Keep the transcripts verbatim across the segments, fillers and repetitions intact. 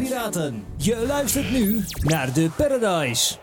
Piraten. Je luistert nu naar de Paradise.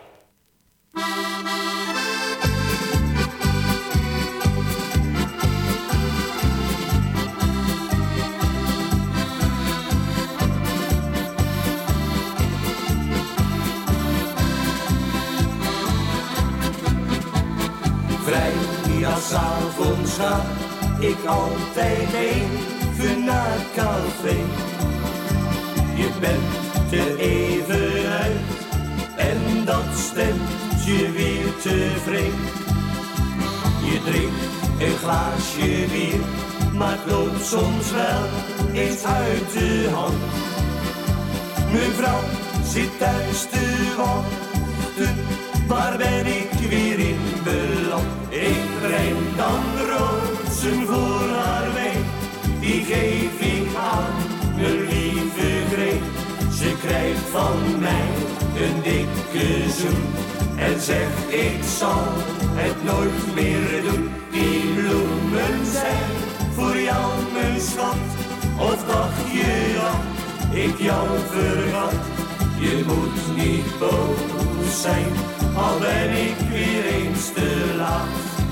Vrijdagavond ga ik altijd even naar het café. Je bent er even uit en dat stemt je weer tevreden. Je drinkt een glaasje bier, maar het loopt soms wel eens uit de hand. Mijn vrouw zit thuis te wachten, waar ben ik weer in beland? Ik breng dan rozen voor haar mee, die geef ik aan mijn lieve Greet. Ze krijgt van mij een dikke zoen en zegt ik zal het nooit meer doen. Die bloemen zijn voor jou mijn schat, of dacht je dat ik jou vergat? Je moet niet boos zijn, al ben ik weer eens te laat.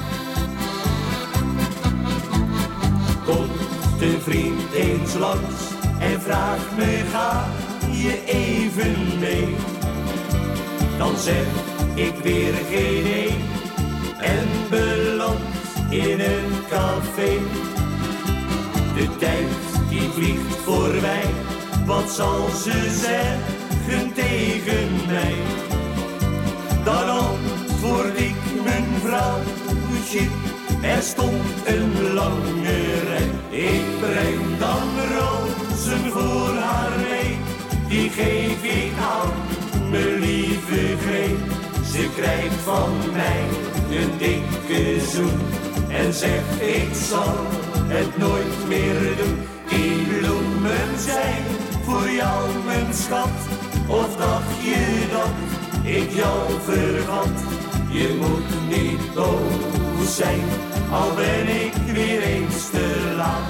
Komt een vriend eens langs en vraagt me, ga je even mee? Dan zeg ik weer geen nee en beland in een café. De tijd die vliegt voorbij, wat zal ze zeggen tegen mij? Dan antwoord ik mijn vrouwtje, er stond een lange rij. Ik breng dan rozen voor haar mee, die geef ik aan mijn lieve Greet. Ze krijgt van mij een dikke zoen en zegt ik zal het nooit meer doen. Die bloemen zijn voor jou mijn schat, of dacht je dat ik jou vergat? Je moet niet boos zijn, al ben ik weer eens te laat.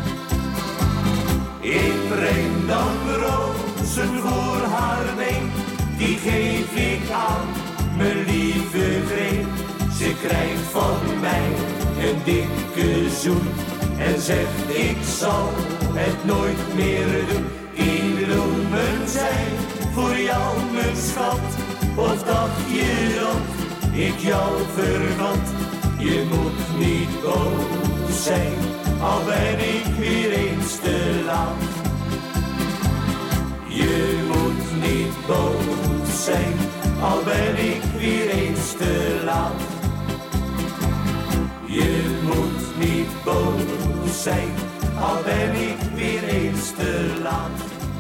Ik breng dan rozen voor haar mee, die geef ik aan mijn lieve Greet. Ze krijgt van mij een dikke zoen en zegt ik zal het nooit meer doen. Die bloemen zijn voor jou mijn schat, of dacht je dat ik jou vergat? Je moet niet boos zijn, al ben ik weer eens te laat. Je moet niet boos zijn, al ben ik weer eens te laat. Je moet niet boos zijn, al ben ik weer eens te laat.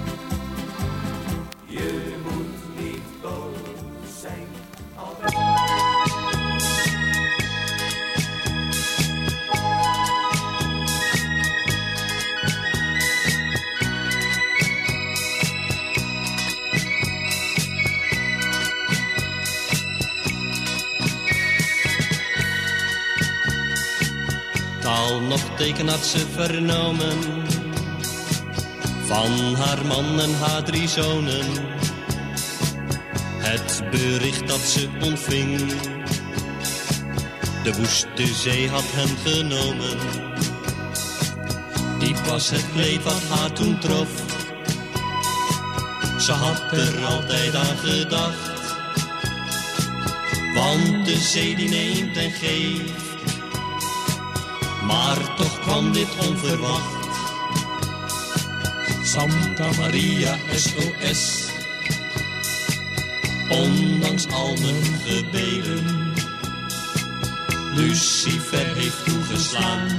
Je moet niet boos zijn, al ben ik... Al nog teken had ze vernomen van haar man en haar drie zonen. Het bericht dat ze ontving, de woeste zee had hen genomen. Diep was het leed wat haar toen trof, ze had er altijd aan gedacht. Want de zee die neemt en geeft, maar toch kwam dit onverwacht. Santa Maria S O S, ondanks al mijn gebeden. Lucifer heeft toegeslaan,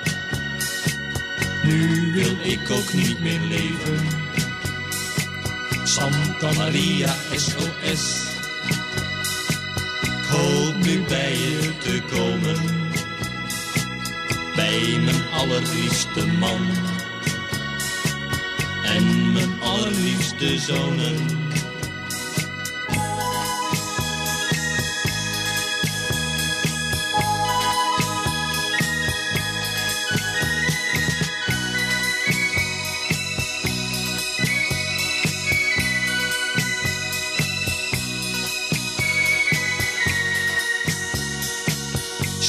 nu wil ik ook niet meer leven. Santa Maria S O S, ik hoop nu bij je te komen. Bij mijn allerliefste man en mijn allerliefste zonen.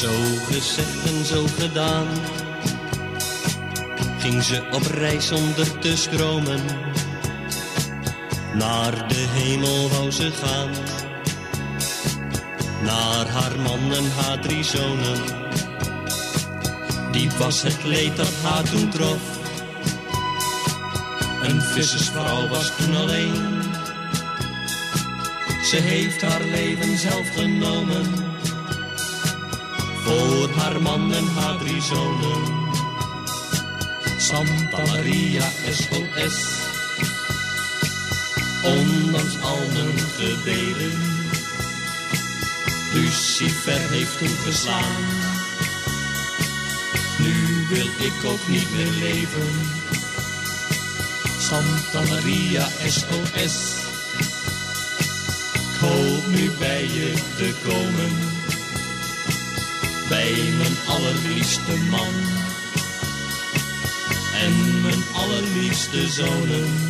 Zo gezegd en zo gedaan, ging ze op reis zonder te schromen. Naar de hemel wou ze gaan, naar haar man en haar drie zonen. Diep was het leed dat haar toen trof, een vissersvrouw was toen alleen. Ze heeft haar leven zelf genomen, voor haar man en haar drie zonen. Santa Maria S O S, ondanks al mijn gebeden. Lucifer heeft toen geslaan, nu wil ik ook niet meer leven. Santa Maria S O S, ik hoop nu bij je te komen, bij mijn allerliefste man en mijn allerliefste zonen.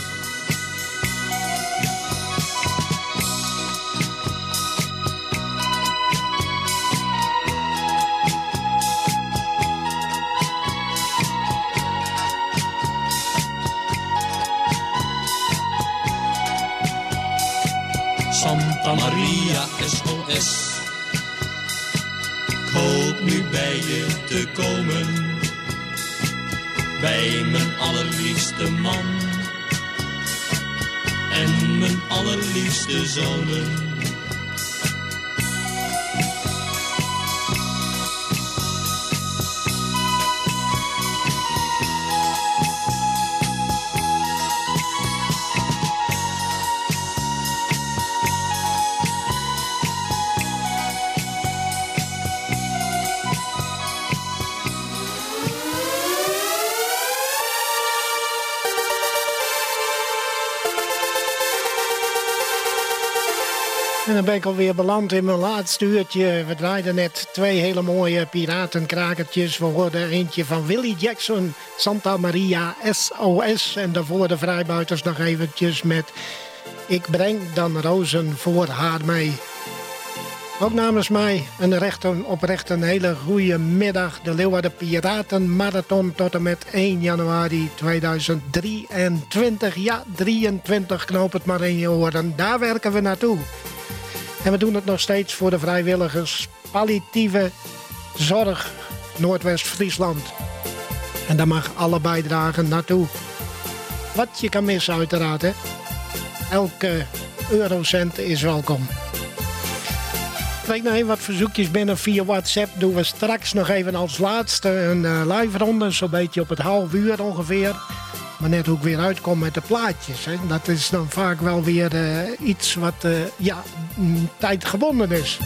Santa Maria S O S, ik hoop nu bij je te komen, bij mijn allerliefste man en mijn allerliefste zonen. En dan ben ik alweer beland in mijn laatste uurtje. We draaiden net twee hele mooie piratenkrakertjes. We hoorden eentje van Willie Jackson, Santa Maria S O S. En daarvoor de vrijbuiters nog eventjes met Ik breng dan rozen voor haar mee. Ook namens mij een recht, oprecht een hele goede middag. De Leeuwarden Piraten Marathon tot en met één januari tweeduizend drieëntwintig. Ja, drieëntwintig, knoop het maar in je oren. Daar werken we naartoe. En we doen het nog steeds voor de vrijwilligers palliatieve zorg Noordwest-Friesland. En daar mag alle bijdragen naartoe. Wat je kan missen uiteraard, hè. Elke eurocent is welkom. Ik kreeg nog even wat verzoekjes binnen via WhatsApp. Doen we straks nog even als laatste een uh, live ronde. Zo'n beetje op het half uur ongeveer. Maar net hoe ik weer uitkom met de plaatjes. Hè. Dat is dan vaak wel weer uh, iets wat uh, ja, m, tijd gewonnen is.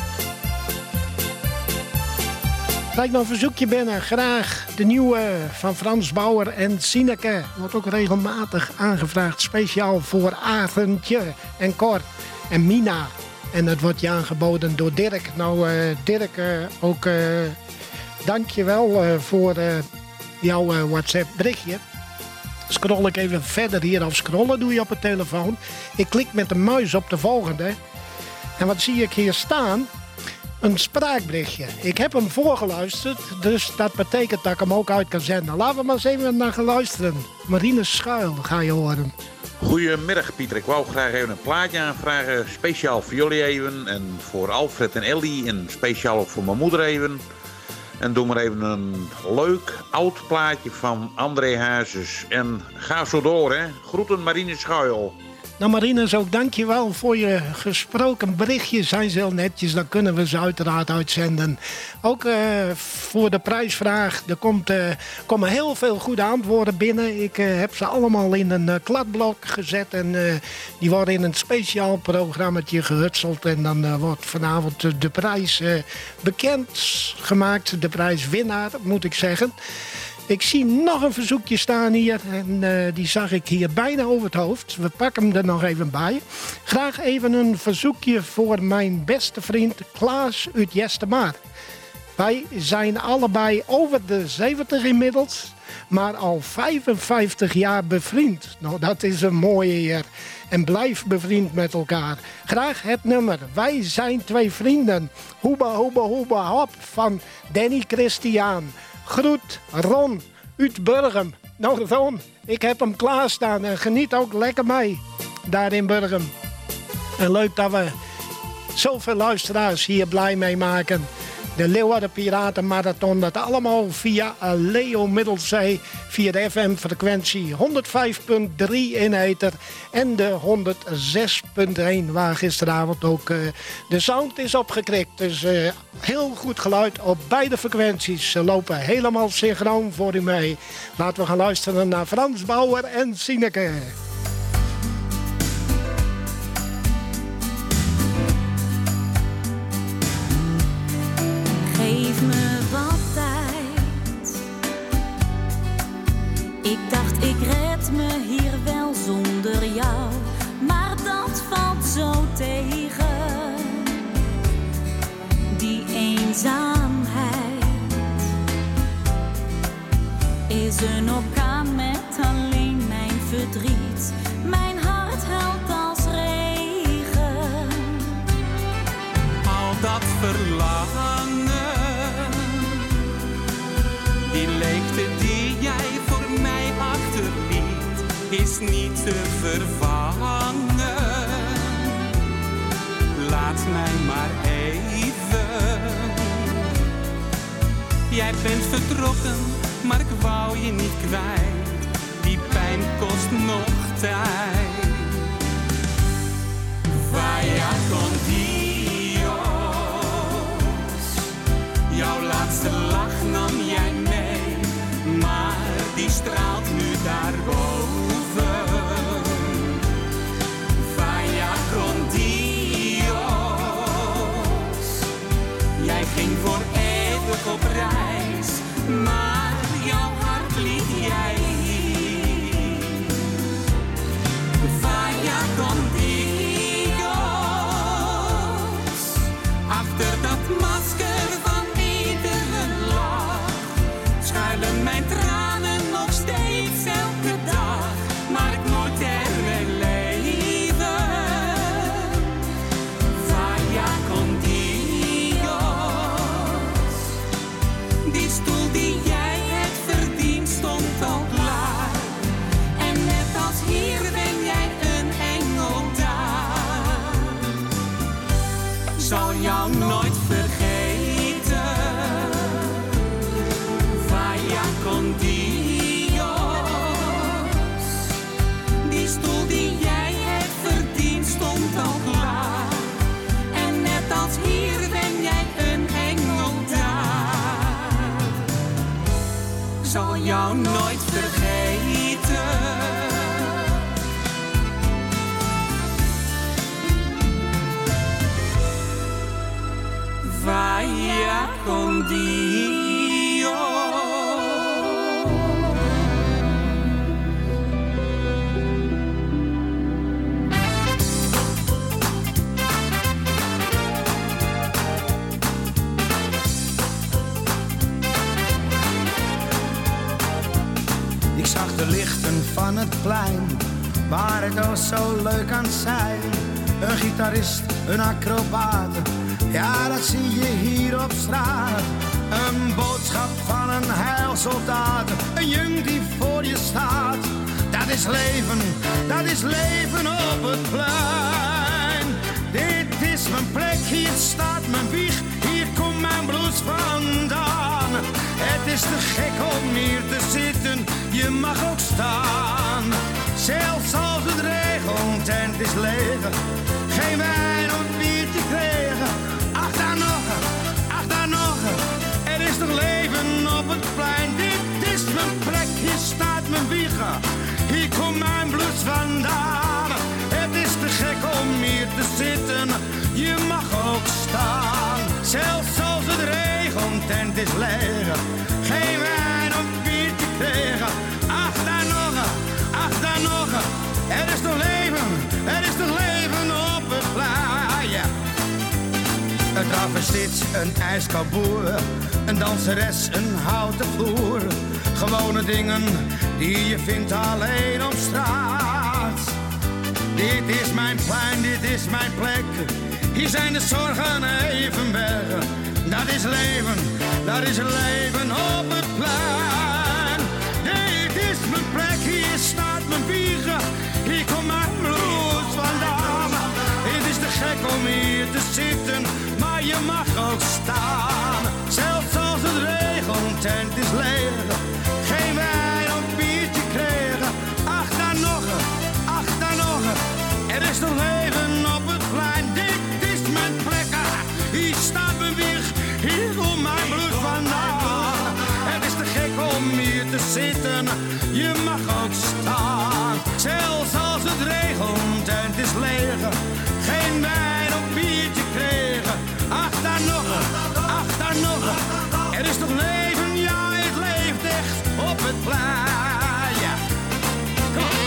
Kijk nog een verzoekje binnen. Graag de nieuwe van Frans Bauer en Sineke. Wordt ook regelmatig aangevraagd. Speciaal voor Arendtje en Cor en Mina. En het wordt je aangeboden door Dirk. Nou uh, Dirk, uh, ook uh, dank je wel uh, voor uh, jouw uh, WhatsApp berichtje. Scroll ik even verder hier. Of scrollen doe je op het telefoon. Ik klik met de muis op de volgende. En wat zie ik hier staan? Een spraakberichtje. Ik heb hem voorgeluisterd, dus dat betekent dat ik hem ook uit kan zenden. Laten we maar eens even naar gaan luisteren. Marine Schuil ga je horen. Goedemiddag Pieter, ik wou graag even een plaatje aanvragen. Speciaal voor jullie even en voor Alfred en Ellie en speciaal ook voor mijn moeder even. En doe maar even een leuk oud plaatje van André Hazes. En ga zo door, hè. Groeten Marine Schuil. Nou Marines, ook dankjewel voor je gesproken berichtjes. Zijn ze heel netjes, dan kunnen we ze uiteraard uitzenden. Ook uh, voor de prijsvraag. Er komt, uh, komen heel veel goede antwoorden binnen. Ik uh, heb ze allemaal in een uh, kladblok gezet. En uh, die worden in een speciaal programmaatje gehutseld. En dan uh, wordt vanavond uh, de prijs uh, bekend gemaakt. De prijswinnaar, moet ik zeggen. Ik zie nog een verzoekje staan hier en uh, die zag ik hier bijna over het hoofd. We pakken hem er nog even bij. Graag even een verzoekje voor mijn beste vriend Klaas uit Jestemaar. Wij zijn allebei over de zeventig inmiddels, maar al vijfenvijftig jaar bevriend. Nou, dat is een mooie hier. En blijf bevriend met elkaar. Graag het nummer Wij zijn twee vrienden. Hoeba, hoeba, hoeba, hop van Danny Christian. Groet Ron uit Burgum. Nou Ron, ik heb hem klaarstaan en geniet ook lekker mee daar in Burgum. En leuk dat we zoveel luisteraars hier blij mee maken. De Leeuwarden Piraten Marathon, dat allemaal via Leo Middelzee, via de F M-frequentie honderdvijf komma drie in ether en de honderdzes komma één, waar gisteravond ook uh, de sound is opgekrikt. Dus uh, heel goed geluid op beide frequenties. Ze lopen helemaal synchroon voor u mee. Laten we gaan luisteren naar Frans Bauer en Sineke. Geef me wat tijd. Ik dacht ik red me hier wel zonder jou, maar dat valt zo tegen. Die eenzaamheid is een orkaan met alleen mijn verdriet. Mijn hart huilt als regen. Al dat verlangen, die leegte die jij voor mij achterliet, is niet te vervangen. Laat mij maar even. Jij bent vertrokken, maar ik wou je niet kwijt. Die pijn kost nog tijd. Vaya con Dios. Jouw laatste lach nam jij mee, maar die straalt nu daarboven. Vaya con Dios. Jij ging voor eeuwig op reis, maar jouw hart liet jij hier. Vaya con Dios. Achter dat masker van schuilen mijn tranen nog steeds elke dag, maar ik nooit er wil leven. Vaya con Dios. Die stoel die jij hebt verdiend stond al klaar. En net als hier ben jij een engel daar. Zal jou nooit vergeten. Con Dios. Die stoel die jij hebt verdiend stond al klaar. En net als hier ben jij een engel daar. Zal jou nooit vergeten. Vaya con Dios. De lichten van het plein, waar het al zo leuk kan zijn. Een gitarist, een acrobaat, ja dat zie je hier op straat. Een boodschap van een heilsoldaat, een jong die voor je staat. Dat is leven, dat is leven op het plein. Dit is mijn plek, hier staat mijn wieg, hier komt mijn blues vandaan. Het is te gek om hier te zitten, je mag ook staan. Zelfs als het regent en het is leeg, geen wijn of biertje kregen. Ach daar nog, ach daar nog, er is toch leven op het plein. Dit is mijn plek, hier staat mijn wieg, hier komt mijn bloed vandaan. Het is te gek om hier te zitten, je mag ook staan. Zelfs als het regent en het is leeg, geen wijn of biertje kregen. Ach daar nog, ach daar nog, er is toch leven, er is toch leven op het plein. Een travestiet, een ijskoud boer, een danseres, een houten vloer. Gewone dingen die je vindt alleen op straat. Dit is mijn plein, dit is mijn plek. Hier zijn de zorgen even weg. Dat is leven, dat is leven op het plein. Dit is mijn plek, hier staat mijn wiegen. Hier komt mijn bloed vandaan. Het is te gek om hier te zitten, maar je mag ook staan. Zelfs als het regent en het is leeg, geen wijn of biertje kregen. Ach, daar nog een, ach, daar nog een. Er is nog leven op het plein. Dit is mijn plek, ah, hier staat mijn wieg. Hier komt mijn bloed vandaan. Het is te gek om hier te zitten, je mag ook staan. Zelfs als het regent en het is leeg, geen wijn of biertje kregen. Ach, daar nog een, ach, daar nog een. Er is toch leven, ja, het leeft echt op het plein. Ja. Kom op.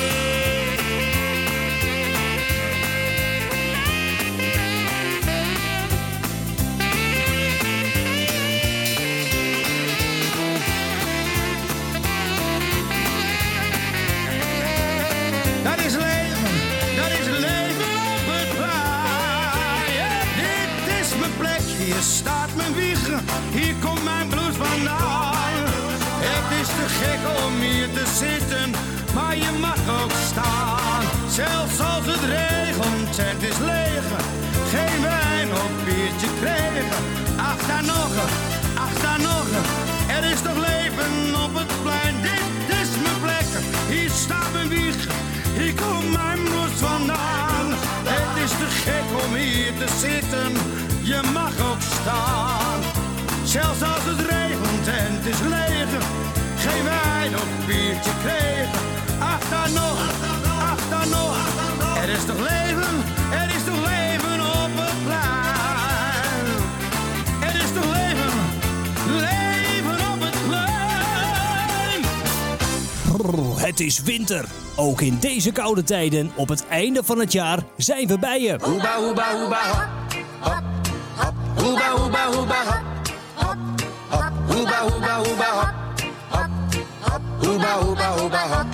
Dat is leven, dat is leven op het plein. Ja, dit is mijn plek, hier staat mijn wieg, hier komt mijn bloed vandaan. Het is te gek om hier te zitten, maar je mag ook staan. Zelfs als het regent en het is leeg, geen wijn of biertje kregen. Ach, daar nog een, ach, daar nog een. Er is toch leven op het plein, dit is mijn plek, hier staat mijn wieg. Hier komt mijn bloed vandaan. Het is te gek om hier te zitten, je mag ook staan. Zelfs als het regent en het is leeg, geen wijn of biertje kregen. Ach, daar nog, ach, daar nog. Er is toch leven, er is toch leven op het plein. Er is toch leven, leven op het plein. Het is winter. Ook in deze koude tijden, op het einde van het jaar, zijn we bij je. Hoeba, hoeba, hoeba, hop, hop, hop. Hoeba, hoeba, hoeba, hop, hop, hop. Hoeba, hoeba, hoeba, hop, hop, hop. Hoeba, hoeba, hoeba, hop.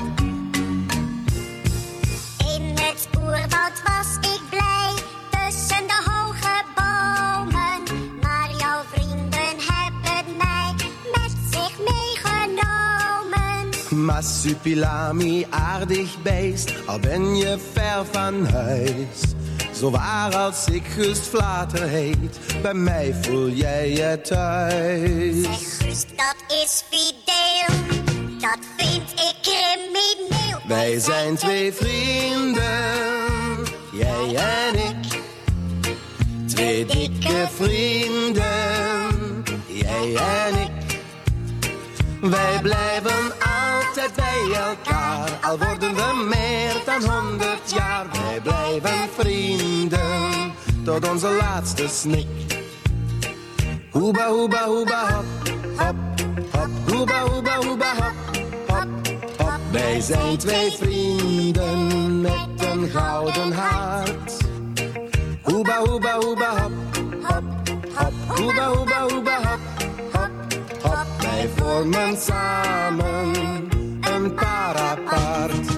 In het oerwoud was ik blij, tussen de hoge bomen. Maar jouw vrienden hebben mij met zich meegenomen. Massupilami, aardig beest, al ben je ver van huis. Zo waar als ik Gust Vlater heet, bij mij voel jij je thuis. Zeg Gust, dat is fideel, dat vind ik crimineel. Wij zijn twee vrienden, jij en ik. Twee dikke vrienden, jij en ik. Wij blijven altijd bij elkaar, al worden we meer dan honderd jaar. Wij blijven vrienden, tot onze laatste snik. Hoeba, hoeba, hoeba, hop, hop, hop. Hoeba, hoeba, hoeba, hop, hop, hop. Wij zijn twee vrienden met een gouden hart. Hoeba, hoeba, hoeba, hop, hop, hop. Hoeba, hoeba, hoeba, hop, hop, hop. Wij vormen samen een paar apart.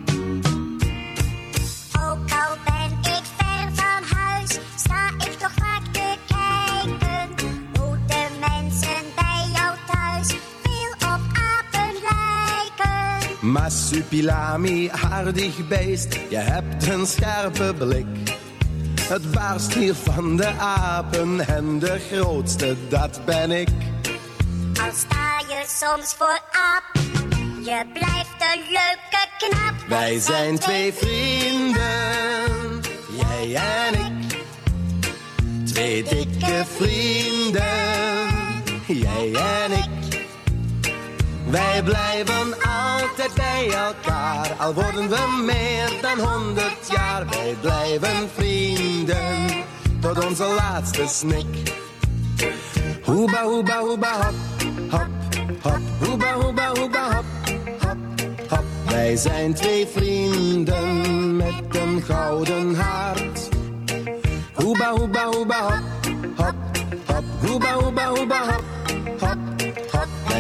Ook al ben ik ver van huis, sta ik toch vaak te kijken hoe de mensen bij jou thuis veel op apen lijken. Massupilami, aardig beest, je hebt een scherpe blik. Het baarst hier van de apen en de grootste, dat ben ik. Al sta je soms voor aap, je blijft een leuke knap. Wij zijn twee vrienden, jij en ik. Twee dikke vrienden, jij en ik. Wij blijven altijd bij elkaar, al worden we meer dan honderd jaar. Wij blijven vrienden, tot onze laatste snik. Hoeba, hoeba, hoeba, hop, hop, hop. Hoeba, hoeba, hoeba, hop, hop, hop. Wij zijn twee vrienden met een gouden hart. Hoeba, hoeba, hoeba, hop, hop, hop. Hoeba, hoeba, hoeba, hop, hop, hop. Wij voor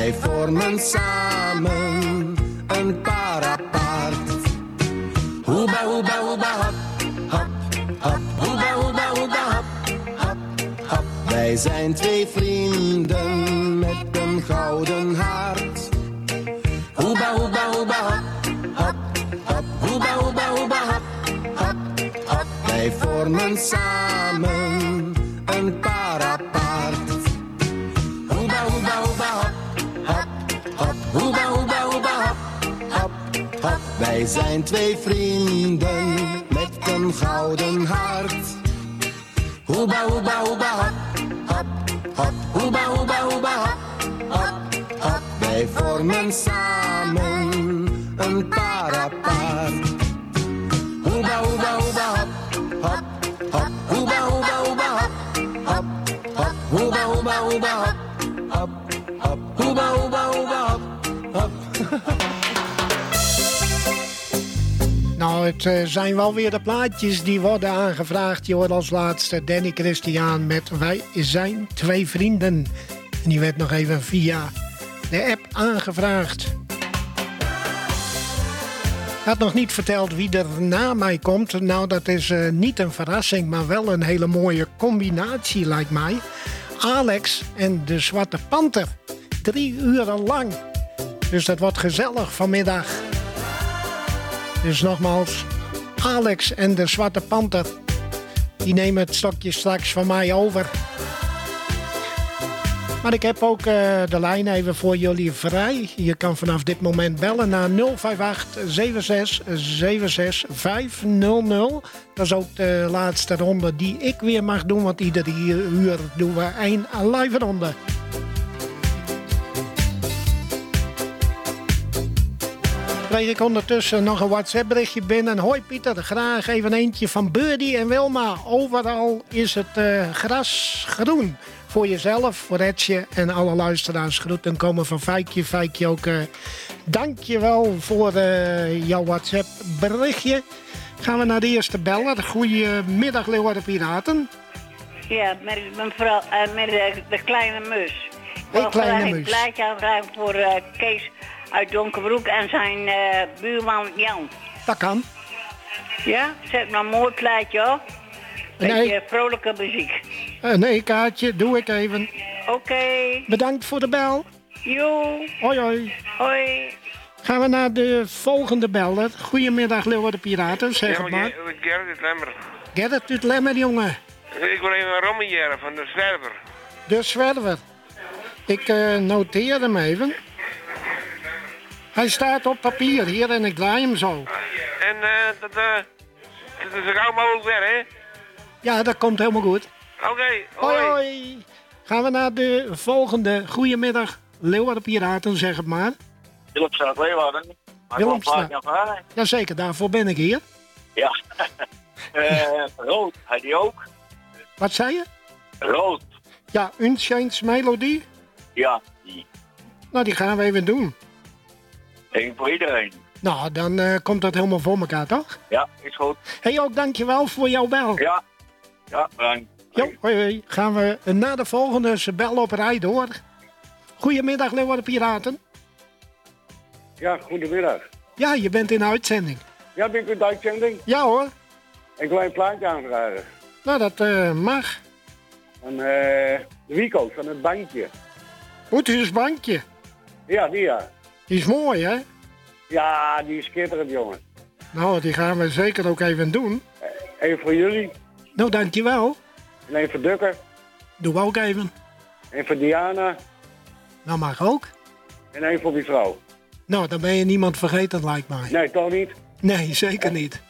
vormen samen een paar apart. Hoeba, hoeba, hoeba, hop, hop, hop. Hoeba, hoeba, hoeba, hop, hop, hop. Wij zijn twee vrienden met een gouden hart. Hoeba, hoeba, hoeba, hop, hop, hop. Hoeba, hoeba, hoeba, hop, hop, hop. Wij vormen samen een paar apart. Hoeba, hoeba, hoeba, hop, hop, hop. Hoeba, hoeba, hoeba, hop, hop, hop. Wij zijn twee vrienden met een gouden hart. Hoeba, hoeba, hoeba, hop, hop, hop. Hoeba, hoeba, hoeba, hop, hop, hop. Wij vormen samen een paar apart. Hoeba, hoeba, hoeba, hop, hop, hop. Hoeba, hoeba, hoeba, hop, hop, hop. Hoeba, hoeba, hoeba, hop, hop, hop. Hoeba, hoeba, hoeba, hop, hop. Nou, het uh, zijn wel weer de plaatjes die worden aangevraagd. Je hoort als laatste Danny Christian met Wij zijn twee vrienden. En die werd nog even via de app aangevraagd. Ik had nog niet verteld wie er na mij komt. Nou, dat is uh, niet een verrassing, maar wel een hele mooie combinatie, lijkt mij. Alex en de Zwarte Panter. Drie uren lang. Dus dat wordt gezellig vanmiddag. Dus nogmaals, Alex en de Zwarte Panter. Die nemen het stokje straks van mij over. Maar ik heb ook uh, de lijn even voor jullie vrij. Je kan vanaf dit moment bellen naar nul vijf acht zeven zes zeven zes vijf nul nul. Dat is ook de laatste ronde die ik weer mag doen. Want iedere uur doen we één live ronde. Kreeg ik ondertussen nog een WhatsApp berichtje binnen. Hoi Pieter, graag even eentje van Birdie en Wilma. Overal is het uh, gras groen. Voor jezelf, voor Etje en alle luisteraars. Groeten komen van Fijkje. Fijkje ook, uh, dank je wel voor uh, jouw WhatsApp berichtje. Gaan we naar de eerste beller. Goedemiddag Leeuwarden Piraten. Ja, met, mevrouw, uh, met de, de kleine mus. De kleine mus. Ik plaatje aanvragen voor uh, Kees uit Donkerbroek en zijn uh, buurman Jan. Dat kan. Ja, zet maar een mooi plaatje op. Beetje Nee. vrolijke muziek. Uh, nee, kaartje, doe ik even. Oké. Okay. Bedankt voor de bel. Jo. Hoi, hoi. Hoi. Gaan we naar de volgende beller. Goedemiddag Leeuwarden Piraten, zeg het maar. Gerrit uit Lemmer. Gerrit uit Lemmer, jongen. Ik wil even een rommetje van de zwerver. De zwerver. Ik uh, noteer hem even. Hij staat op papier hier en ik draai hem zo. En uh, dat, uh, dat is er gauw mogelijk weer, hè? Ja, dat komt helemaal goed. Oké, okay, hoi. hoi. Hoi. Gaan we naar de volgende. Goedemiddag, Leeuwarden Piraten, zeg het maar. Willemstraat, Leeuwarden. Willemstraat. Jazeker, daarvoor ben ik hier. Ja. uh, rood, had die ook? Wat zei je? Rood. Ja, Unchained Melody? Ja, die. Nou, die gaan we even doen. Eén voor iedereen. Nou, dan uh, komt dat helemaal voor elkaar, toch? Ja, is goed. Hé, hey, ook dankjewel voor jouw bel. Ja, ja, bedankt. Jo, hoi, hoi. Gaan we naar de volgende ze bel op rij door. Goedemiddag, Leeuwarden Piraten. Ja, goedemiddag. Ja, je bent in uitzending. Ja, ben ik in de uitzending? Ja hoor. Ik wil een plaatje aanvragen. Nou, dat uh, mag. Van uh, de Wico, van het bankje. Goed, is het bankje? Ja, die ja. Die is mooi, hè? Ja, die is schitterend, jongen. Nou, die gaan we zeker ook even doen. Even voor jullie. Nou, dankjewel. En even voor Dukker. Doe we ook even. En voor Diana. Nou, mag ook. En even voor die vrouw. Nou, dan ben je niemand vergeten, lijkt mij. Nee, toch niet? Nee, zeker ja. niet.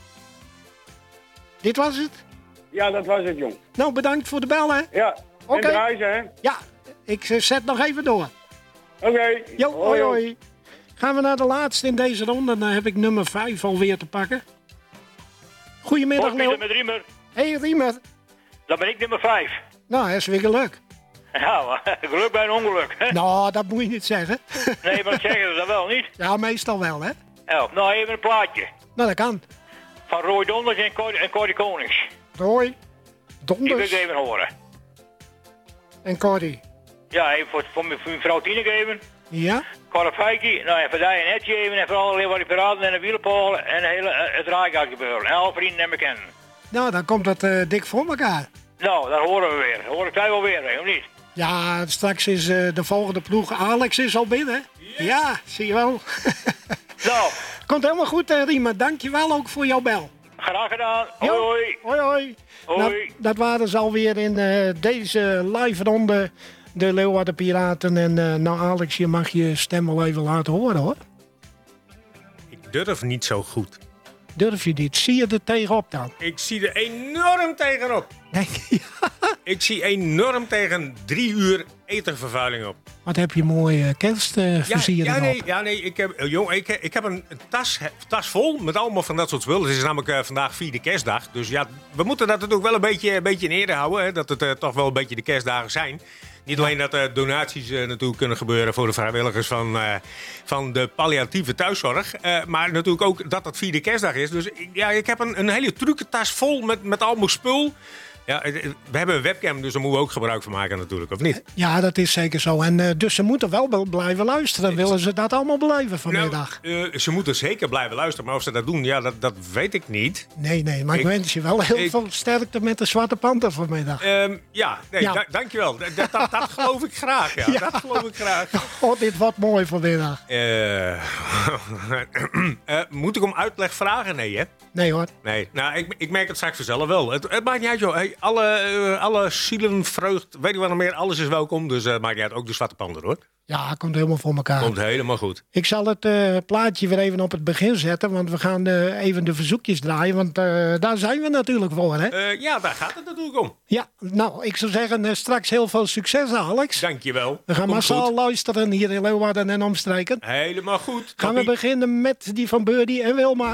Dit was het? Ja, dat was het, jong. Nou, bedankt voor de bel, hè? Ja, oké. En draaien, hè? Ja, ik zet nog even door. Oké. Okay. Jo, hoi, hoi. Gaan we naar de laatste in deze ronde. Dan heb ik nummer vijf alweer te pakken. Goedemiddag, Leo. met Riemer. Hé, hey, Riemer. Dan ben ik nummer vijf. Nou, dat is weer geluk. Nou, geluk bij een ongeluk, hè? Nou, dat moet je niet zeggen. Nee, maar zeggen ze dat wel niet? Ja, meestal wel, hè? Ja, nou, even een plaatje. Nou, dat kan. Van Roy Donders en Corrie, en Corrie Konings. Roy Donders. Die wil ik even horen. En Corrie. Ja, even voor, voor mijn vrouw Tine geven. Ja? Korfijkie, nou en voor dat een netje even en vooral alleen wat die piraten en de wielenpolen en de hele, uh, het draaigat gebeuren. En alle vrienden en bekenden. Nou, dan komt dat uh, dik voor elkaar. Nou, dat horen we weer. Dat hoor ik daar wel weer, hè, of niet? Ja, straks is uh, de volgende ploeg. Alex is al binnen. Yes. Ja, zie je wel. Nou. Komt helemaal goed, uh, Riemen. Dankjewel ook voor jouw bel. Graag gedaan. Hoi, Jo. hoi. Hoi, hoi. Hoi. Nou, dat waren ze alweer in uh, deze live ronde. De Leeuwarden Piraten. En uh, nou, Alex, je mag je stem wel even laten horen, hoor. Ik durf niet zo goed. Durf je dit? Zie je er tegenop dan? Ik zie er enorm tegenop. Nee, ja. Ik zie enorm tegen drie uur etenvervuiling op. Wat heb je mooie kerstversiering ja, ja, op. nee, ja, nee, ik heb, uh, jong, ik, ik heb een, een tas, tas vol met allemaal van dat soort spullen. Het is namelijk uh, vandaag vierde kerstdag. Dus ja, we moeten dat natuurlijk wel een beetje, een beetje in ere houden. Hè, dat het uh, toch wel een beetje de kerstdagen zijn. Niet alleen dat er uh, donaties uh, natuurlijk kunnen gebeuren voor de vrijwilligers van, uh, van de palliatieve thuiszorg. Uh, maar natuurlijk ook dat het vierde kerstdag is. Dus ja, ik heb een, een hele trucentas vol met, met allemaal spul. Ja, we hebben een webcam, dus daar moeten we ook gebruik van maken natuurlijk, of niet? Ja, dat is zeker zo. En uh, dus ze moeten wel blijven luisteren. Willen ze dat allemaal beleven vanmiddag? Nou, uh, ze moeten zeker blijven luisteren, maar of ze dat doen, ja, dat, dat weet ik niet. Nee, nee, maar ik, ik wens je wel heel ik, veel sterkte met de Zwarte Panter vanmiddag. Um, ja, nee, ja. Da- dankjewel. Dat, dat, dat geloof ik graag, ja. ja. Dat geloof ik graag. Oh, dit wordt mooi vanmiddag. Uh, uh, moet ik om uitleg vragen? Nee, hè? Nee hoor. Nee, nou, ik, ik merk het straks vanzelf wel. Het, het maakt niet uit, joh. Hey, alle, uh, alle zielen, vreugd, weet ik wat nog meer, alles is welkom. Dus het uh, maakt niet uit, ook de Zwarte Panter, hoor. Ja, komt helemaal voor elkaar. Komt helemaal goed. Ik zal het uh, plaatje weer even op het begin zetten, want we gaan uh, even de verzoekjes draaien. Want uh, daar zijn we natuurlijk voor, hè? Uh, ja, daar gaat het natuurlijk om. Ja, nou, ik zou zeggen, uh, straks heel veel succes, Alex. Dankjewel. We gaan massaal luisteren hier in Leeuwarden en omstreken. Helemaal goed. Gaan we beginnen met die van Birdie en Wilma.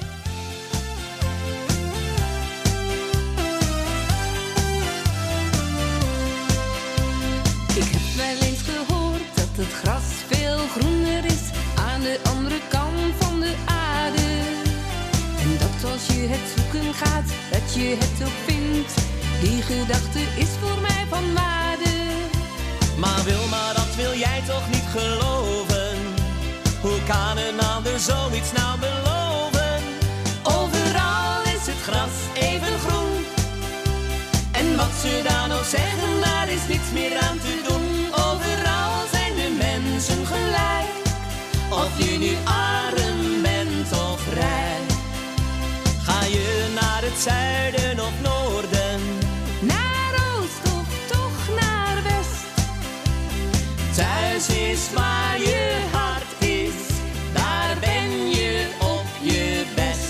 Ik heb wel eens gehoord dat het gras veel groener is aan de andere kant van de aarde. En dat als je het zoeken gaat, dat je het ook vindt. Die gedachte is voor mij van waarde. Maar Wilma, dat wil jij toch niet geloven? Hoe kan een ander zoiets nou beloven? Overal is het gras even groen. En wat ze dan ook zeggen, daar is niets meer aan te doen. Overal zijn de mensen gelijk. Of je nu arm bent of rijk. Ga je naar het zuiden of noorden? Naar oost of toch naar west? Thuis is waar je hart is. Daar ben je op je best.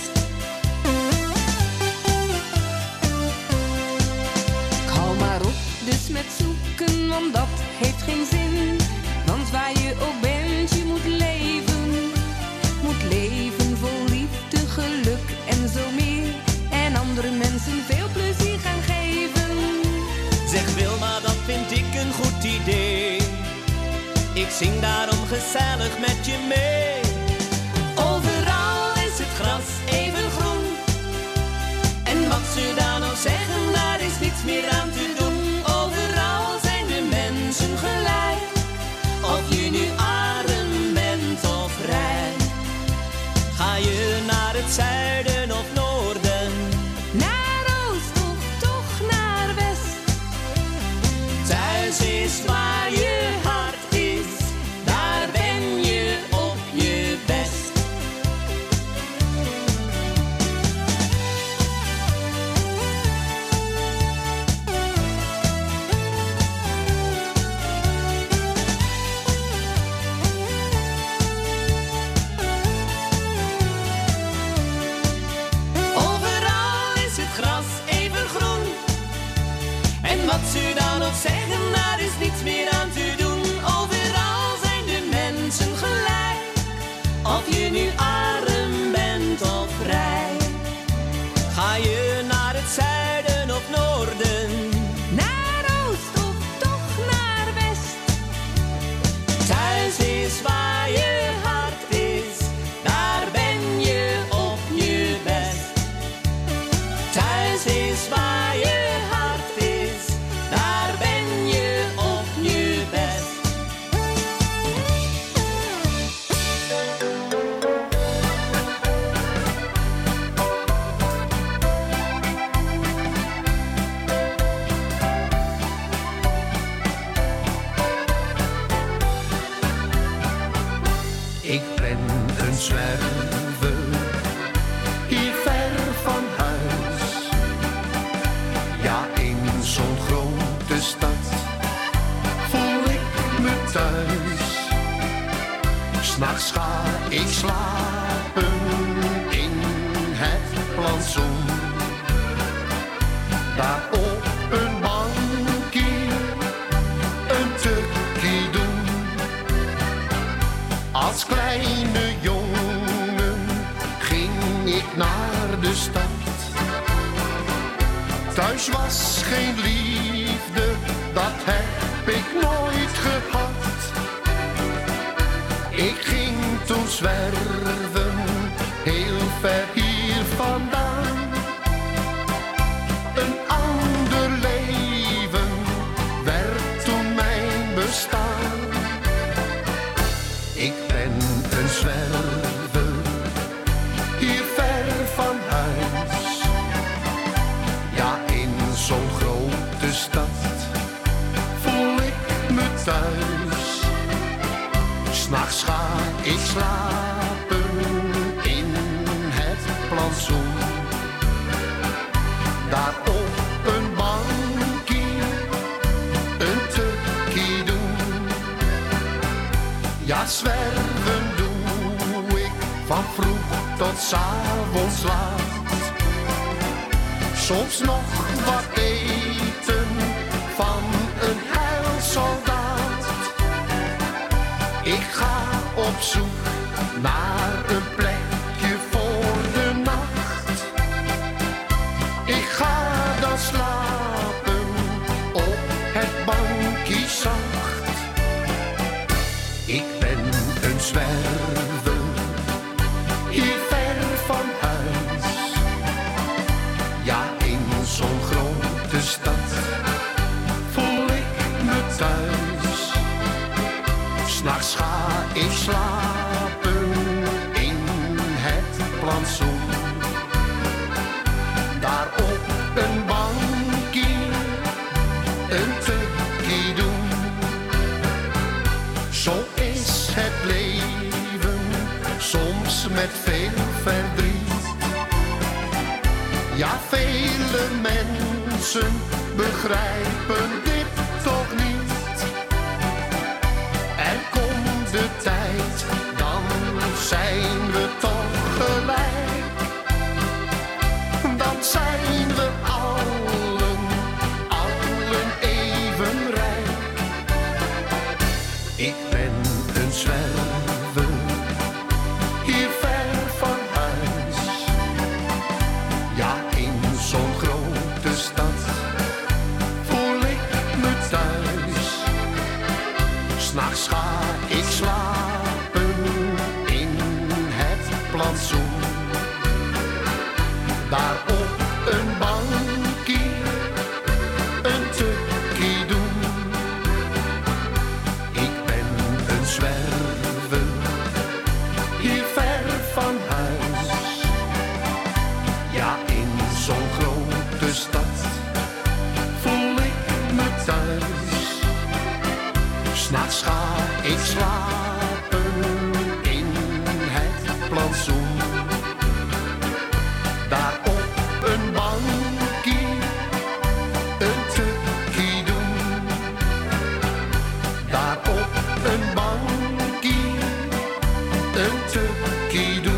Dus met zoeken, want dat heeft geen zin. Want waar je ook bent, je moet leven. Moet leven vol liefde, geluk en zo meer. En andere mensen veel plezier gaan geven. Zeg Wilma, dat vind ik een goed idee. Ik zing daarom gezellig met je mee. Overal is het gras even groen. En wat ze dan ook zeggen, daar is niets meer aan te doen. Gelijk, of je nu arm bent of rijk. Ga je naar het zuiden of noorden? Naar oost of toch naar west? Thuis is waar je hart is. Daar ben je op je best. Wat ze dan ook zeggen, daar is niets meer aan te doen. Overal zijn de mensen gelijk. Of je nu arm bent of rijk. Ga je naar het zuiden of noorden? Naar oost of toch naar west? Thuis is waar je hart is. Daar ben je op je best. Thuis is waar je S'nachts ga ik slapen in het plantsoen. Daar op een bankje een tukkie doen. Als kleine jongen ging ik naar de stad. Thuis was geen liefde, dat heb ik nooit gehad. Ik ging toen zwerven, heel ver hier vandaan. Een ander leven werd toen mijn bestaan. Ik ben een zwerver, hier ver van huis. Ja, in zo'n grote stad voel ik me thuis. S'nachts ga ik slapen in het plantsoen. Daar op een bankje een tukkie doen. Ja, zwerven doe ik van vroeg tot 's avonds laat. Soms nog wat eten van een heilsoldaat. Ik ga op zoek naar een plekje voor de nacht. Ik ga dan slapen op het bankje zacht. Ik ben een zwerver, hier ver van huis. Ja, in zo'n grote stad voel ik me thuis. S'nachts ga ik slapen in het plantsoen. Daar op een bankje een tukkie doen. Zo is het leven, soms met veel verdriet. Ja, vele mensen begrijpen dit toch niet. Er komt de tijd, dan zijn we toch gelijk. Dan zijn we allen, allen even rijk. Ik ben een zwerver, hier ver van huis. Ja, in zo'n grote stad voel ik me thuis. S'nachts ga ik slapen in het plantsoen. Daar op een bankje een tukkie doen. Ik ben een zwerver, hier ver van huis. Ja, in zo'n grote stad voel ik me thuis. S'nachts ga ik slapen in het plantsoen. Daar op een bankje een tukkie doen. Daar op een bankje een tukkie doen.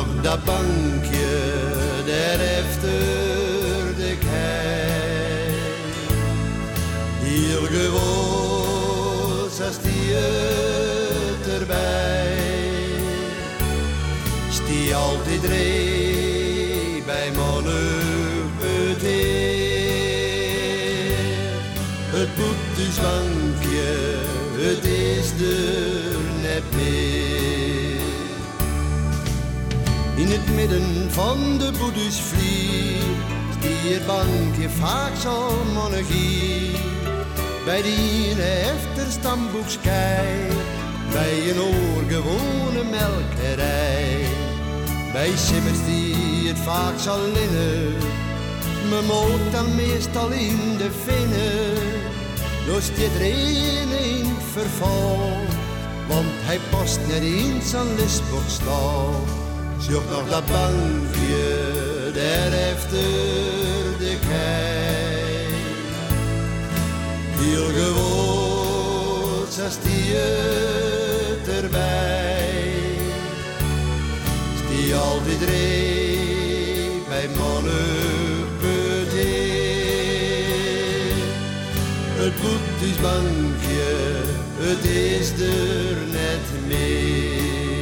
nog dat bankje daar efter de kei. Hier gewoon als die het erbij. Stie altijd ree bij mannen het heer. Het boetesbankje, het is er net meer. In het midden van de boedesvlier stier het bankje vaak zal monarchie. Bij die ene efter stamboekskei, bij een oorgewone melkerij. Bij simmers die het vaak zal linnen, me moot dan meestal in de vinnen. Los dit er een in verval, want hij past net in zijn Lisbokstal. Zoek nog dat bankje, daar efter de kei. Heel gewoon, zoals die het erbij. Stie altijd ree bij mannen het heer. Het boetesbankje, het is er net meer.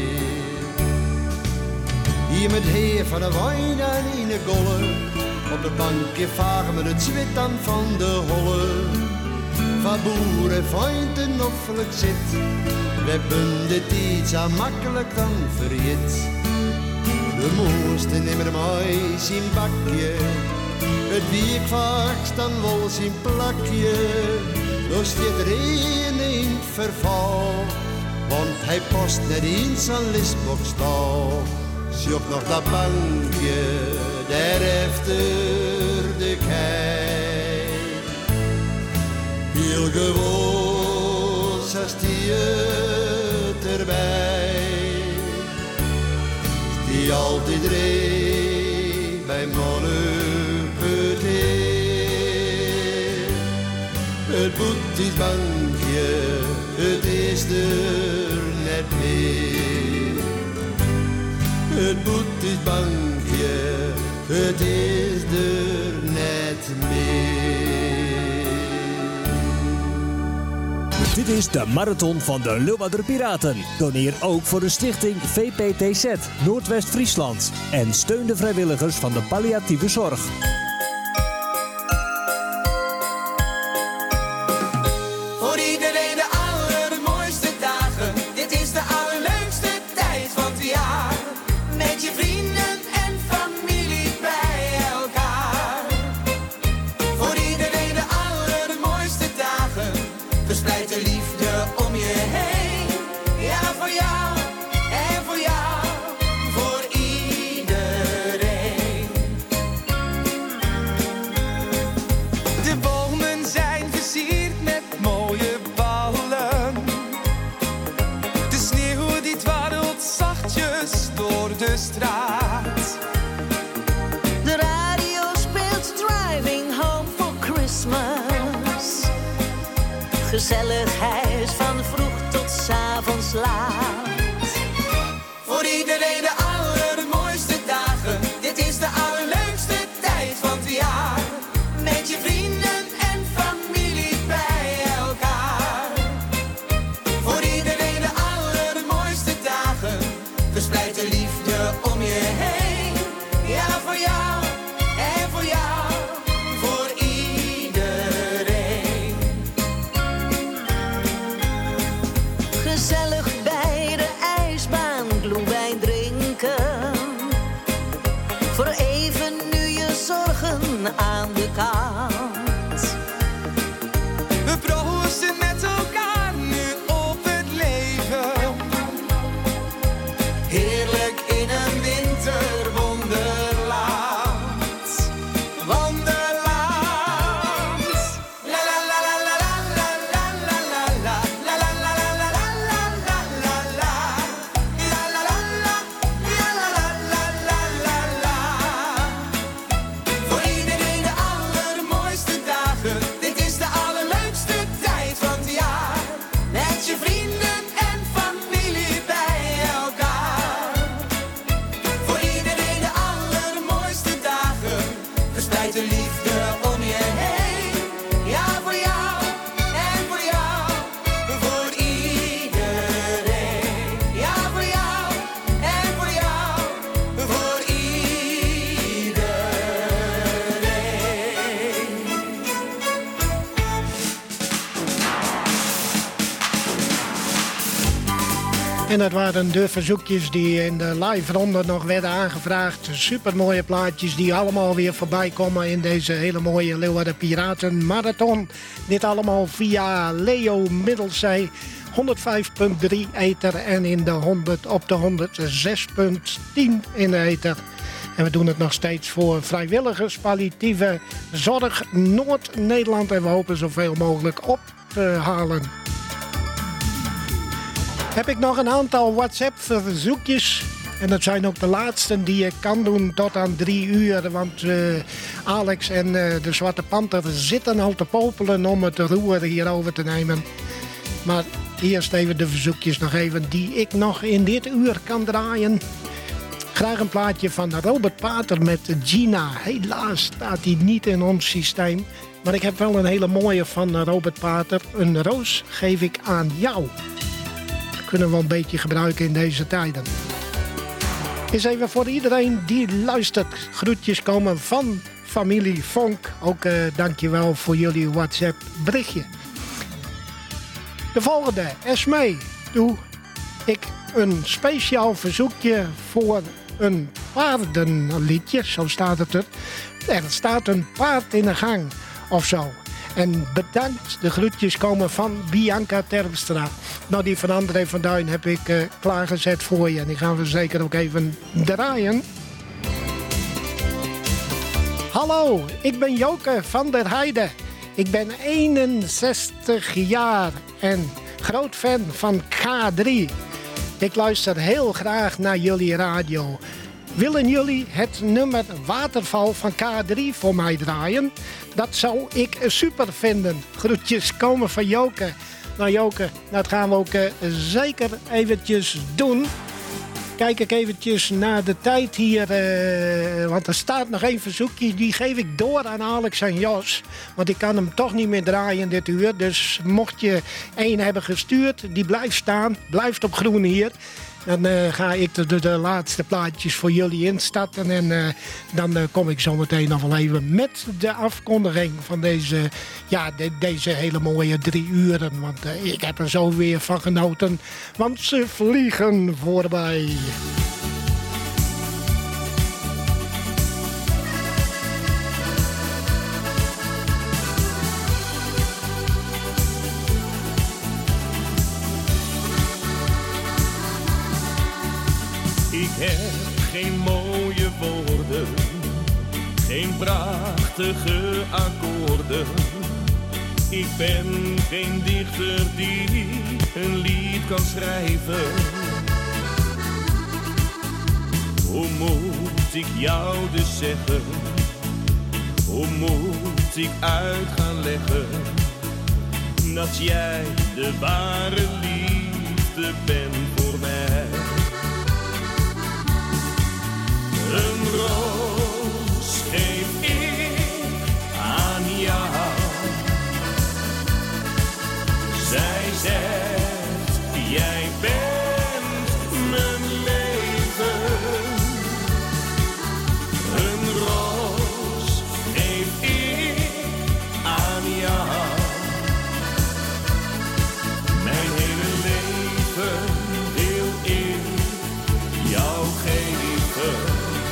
Hier met heer van de wijn en in de golle. Op de bankje varen met het zwit aan van de holle. Van boeren vindt een offelijk zit. We hebben dit iets aan makkelijk dan verjet. We moesten nimmer mooi zien bakje. Het wiek vaak dan wel zien plakje. Dus dit er een in verval. Want hij past net in zijn Lisbokstal. Zoek nog dat bankje, daar efter de kei. Heel gewoon, zoals die het erbij. Die altijd ree bij mannen het heer. Het boetesbankje, het is er net meer. Het boetesbankje, het is er net meer. Dit is de marathon van de Leeuwarder Piraten. Doneer ook voor de stichting V P T Z Noordwest-Friesland. En steun de vrijwilligers van de palliatieve zorg. Voor iedereen de allermooiste dagen. Dit is de allerleukste tijd van het jaar. Met je vrienden en familie bij elkaar. Voor iedereen de allermooiste dagen. Verspreid de liefde om je heen. Ja, voor jou en voor jou. Voor iedereen. De bomen zijn versierd met mooie ballen. De sneeuw die dwarrelt zachtjes door de straat. De radio speelt Driving Home for Christmas. Gezellig huis van vroeg tot 's avonds laat. Voor iedereen de allermooiste dagen. Dit is de allerleukste tijd van het jaar. Met je vrienden en familie bij elkaar. Voor iedereen de allermooiste dagen. Verspreid de liefde om je heen. Ja, voor jou en voor jou. Voor iedereen. Gezellig bij de ijsbaan glühwein drinken. Voor even nu je zorgen aan de kant. We proosten met elkaar nu op het leven. Heerlijk in een winterwonderland. Wonderland. La la la la la la la la la la la la la la la la la la la. La la la la, la la la la la la la. Voor iedereen de allermooiste En dat waren de verzoekjes die in de live ronde nog werden aangevraagd. Supermooie plaatjes die allemaal weer voorbij komen in deze hele mooie Leeuwarden Piraten Marathon. Dit allemaal via Leo Middelzee, honderdvijf komma drie ether en in de honderd op de honderdzes komma tien in de ether. En we doen het nog steeds voor vrijwilligers, palliatieve zorg Noord-Nederland. En we hopen zoveel mogelijk op te halen. Heb ik nog een aantal WhatsApp-verzoekjes. En dat zijn ook de laatste die ik kan doen tot aan drie uur. Want uh, Alex en uh, de Zwarte Panter zitten al te popelen om het roer hierover te nemen. Maar eerst even de verzoekjes nog even die ik nog in dit uur kan draaien. Graag een plaatje van Robert Pater met Gina. Helaas staat hij niet in ons systeem. Maar ik heb wel een hele mooie van Robert Pater. Een roos geef ik aan jou. Kunnen we een beetje gebruiken in deze tijden. Is even voor iedereen die luistert. Groetjes komen van familie Vonk. Ook uh, dankjewel voor jullie WhatsApp berichtje. De volgende, Esmee. Doe ik een speciaal verzoekje voor een paardenliedje. Zo staat het er. Er staat een paard in de gang of zo. En bedankt, de groetjes komen van Bianca Terpstra. Nou, die van André van Duin heb ik uh, klaargezet voor je. En die gaan we zeker ook even draaien. Hallo, ik ben Joke van der Heijden. Ik ben eenenzestig jaar en groot fan van K drie. Ik luister heel graag naar jullie radio. Willen jullie het nummer Waterval van K drie voor mij draaien? Dat zou ik super vinden. Groetjes komen van Joke. Nou Joke, dat gaan we ook uh, zeker eventjes doen. Kijk ik eventjes naar de tijd hier. Uh, want er staat nog één verzoekje. Die geef ik door aan Alex en Jos. Want ik kan hem toch niet meer draaien dit uur. Dus mocht je één hebben gestuurd, die blijft staan. Blijft op groen hier. Dan uh, ga ik de, de, de laatste plaatjes voor jullie instarten. En uh, dan uh, kom ik zo meteen nog wel even met de afkondiging van deze, ja, de, deze hele mooie drie uren. Want uh, ik heb er zo weer van genoten. Want ze vliegen voorbij. Ik heb geen mooie woorden, geen prachtige akkoorden. Ik ben geen dichter die een lied kan schrijven. Hoe moet ik jou dus zeggen? Hoe moet ik uit gaan leggen dat jij de ware liefde bent voor mij? Een roos geef ik aan jou. Zij zegt, jij bent mijn leven. Een roos geef ik aan jou. Mijn hele leven wil ik jou geven.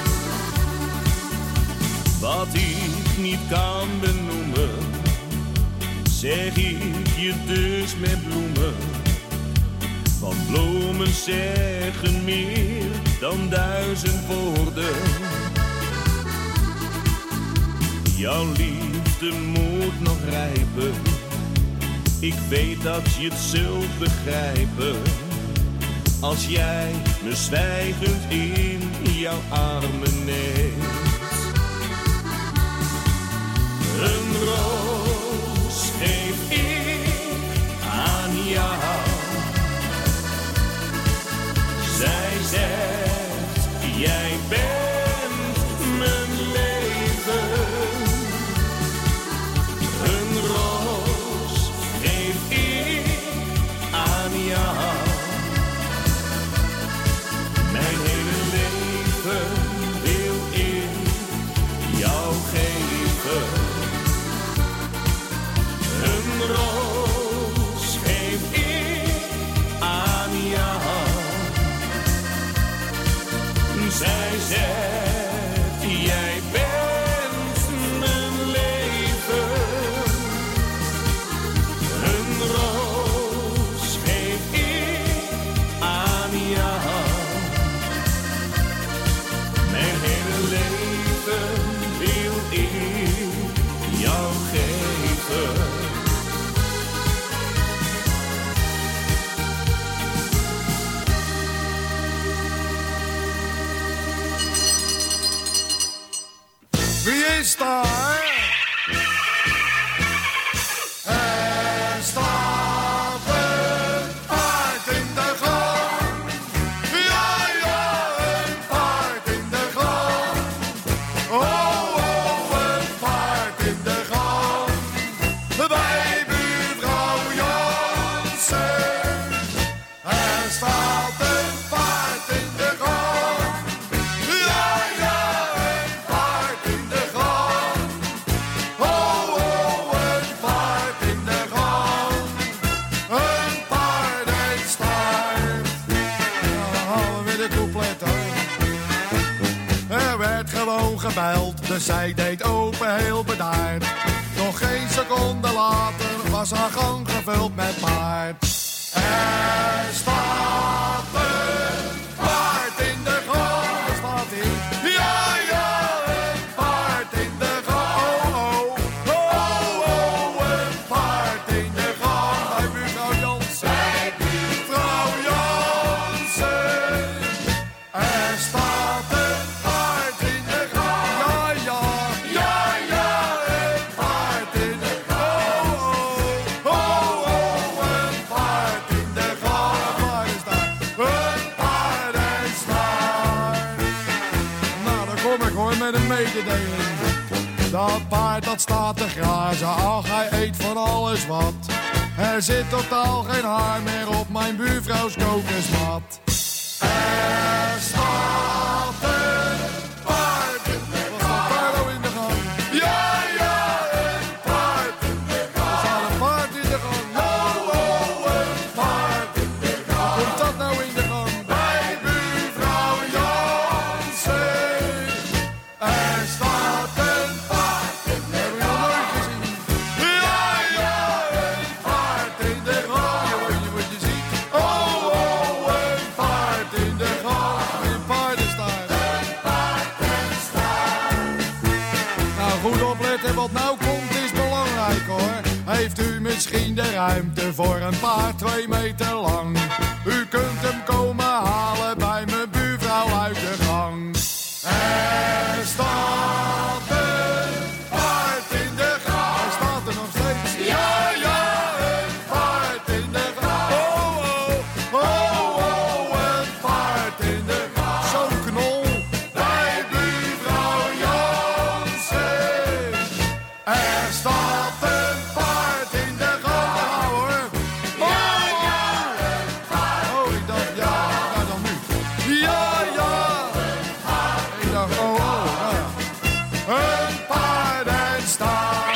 Wat ik niet kan benoemen, zeg ik je dus met bloemen. Want bloemen zeggen meer dan duizend woorden. Jouw liefde moet nog rijpen. Ik weet dat je het zult begrijpen. Als jij me zwijgend in jouw armen neemt. Een roos geef ik aan jou. Zij zegt, jij bent mijn leven. Een roos geef ik aan jou. Mijn hele leven wil ik jou geven. is daar. Er staat een paard in de gang. Ja, ja, een paard in de gang. Oh, oh, een paard in de gang. Bij buurvrouw Jansen. Er staat een paard in de gang. Ja, ja, een paard in de gang. Oh, oh, een paard in de gang. Een paard en staart. Nou, dan halen we de couplet hoor. Er werd gewoon gebeld, dus zij deed open heel bedaard. Nog geen seconde later was haar gang gevuld met paard. Er staat een paard in de gang. Er staat hij. Ja, ja, een paard in de gang. Oh, oh, oh, oh, een paard in de gang. Bij buurvrouw Jansen. Bij buurvrouw Jansen. Er staat een paard in de gang. Ja, ja, ja, ja, een paard in de gang. Oh, oh, oh, een paard in de gang. Waar is dat? Een paard en staart. Nou, dan kom ik hoor met een mededeling. Dat paard dat staat te grazen, ach hij eet van alles wat. Er zit totaal geen haar meer op mijn buurvrouws kokosmat. Er staat een paard in de gang. Was dat paard nou in de gang? Ja, ja, een paard in de gang. Er staat een paard in de gang. Oh, oh, een paard in de gang. Hoe komt dat nou in de gang? Bij buurvrouw Jansen. Er staat een paard in de gang. Heb je nog nooit gezien? Ja, ja, een paard in de gang. Je weet je wat je ziet. Oh, oh, een paard in de gang. Een paardenstaart. Een paard en staart. Nou, goed opletten, wat nou komt is belangrijk hoor. Heeft u misschien de ruimte voor een paard twee meter lang? U kunt hem komen halen bij mijn buurvrouw uit de gang. Er staat een paard in de gang. Hij staat er nog steeds. Ja, ja, een paard in de gang. Oh, oh, oh, oh, een paard in de gang. Zo'n knol bij buurvrouw Jansen. Er staat een paard in de gang. Ja, hoor. Ja, ja, een paard. Oh, ik dacht, ja, nou dan nu. Ja, ja. Ik dacht, oh, oh, nou ja. Een paard en staart.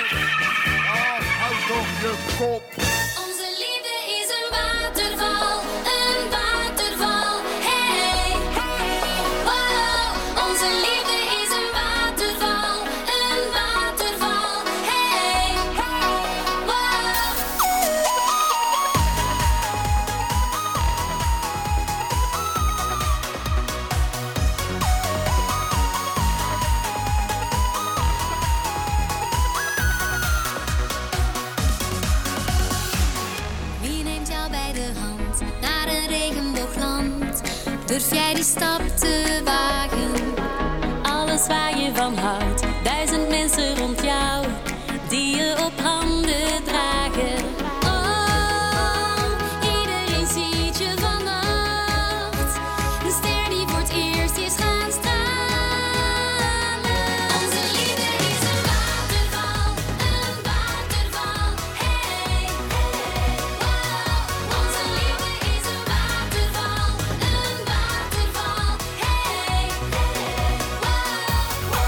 Ach, houd toch je kop. Onze liefde is een waterval, een waterval, hey, wow. Onze liefde is een waterval, een waterval, hey, wow. Wie neemt jou bij de hand naar een regenboogland? Durf jij die stap te wagen? Alles waar je van houdt, duizend mensen rond jou die je op handen dragen. Oh, iedereen ziet je vannacht. Een ster die voor het eerst is gaan stralen. Onze liefde is een waterval, een waterval, hey, wow. Onze liefde is een waterval, een waterval, hey, wow.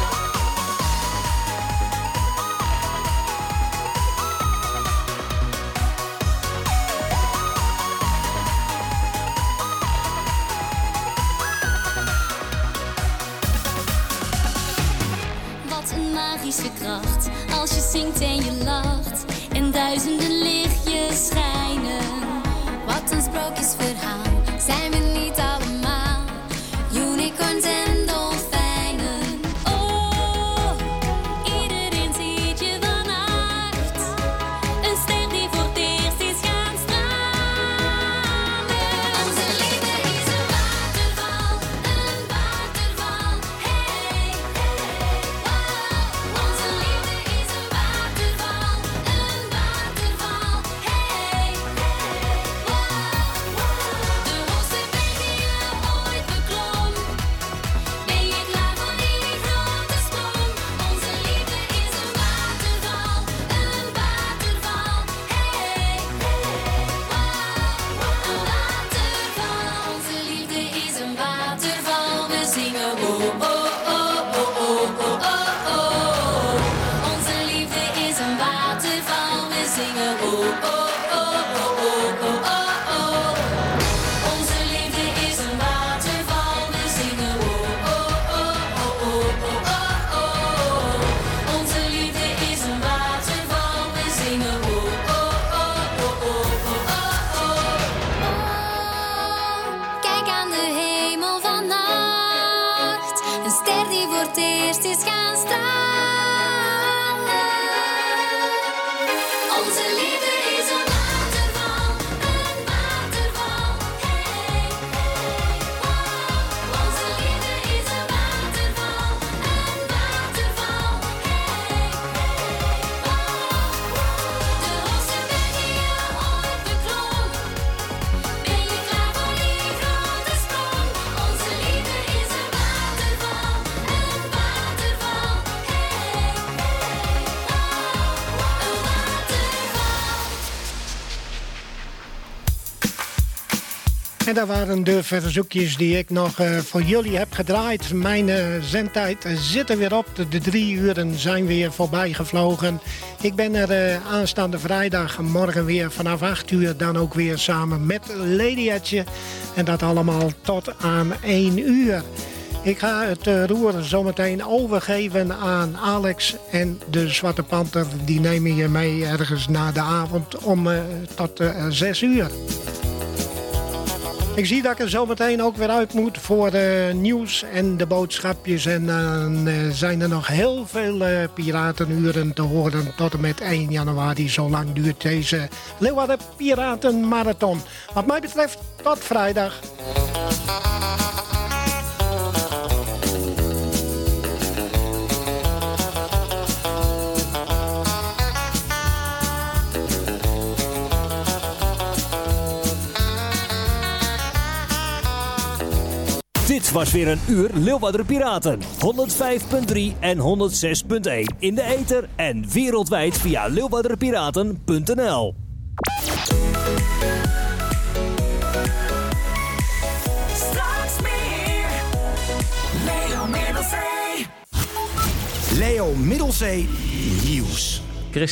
Wat een magische kracht, als je zingt en je lacht en duizenden lichtjes schijnen. Wat een sprookjesverhaal, zijn we niet allemaal unicorns en dolfijnen? Oh, iedereen ziet je vannacht, een ster die voor het eerst is gaan stralen. Onze liefde is een waterval, een waterval, hey, wow. kerst is gaan stralen. Onze liefde is een waterval, een waterval. Hey, hey, wow. Onze liefde is een waterval, een waterval. Hey, hey, wow. De hoogste berg die je ooit beklom. Ben je klaar voor die grote sprong? Onze liefde is een waterval, een waterval. Hey, hey, wow. Een waterval. En dat waren de verzoekjes die ik nog eh, voor jullie heb gedraaid. Mijn eh, zendtijd zit er weer op. De, de drie uren zijn weer voorbij gevlogen. Ik ben er eh, aanstaande vrijdag morgen weer vanaf acht uur. Dan ook weer samen met Lady Etje. En dat allemaal tot aan één uur. Ik ga het uh, roer zometeen overgeven aan Alex en de Zwarte Panter. Die nemen je mee ergens na de avond om uh, tot uh, zes uur. Ik zie dat ik er zometeen ook weer uit moet voor uh, nieuws en de boodschapjes. En dan uh, zijn er nog heel veel uh, piratenuren te horen tot en met één januari. Zo lang duurt deze Leeuwarden Piratenmarathon. Wat mij betreft, tot vrijdag. Dit was weer een uur Leeuwarden Piraten. honderdvijf punt drie en honderdzes punt één in de ether en wereldwijd via leeuwardenpiraten punt n l. Straks meer. Leo Middelzee. Leo Middelzee Nieuws.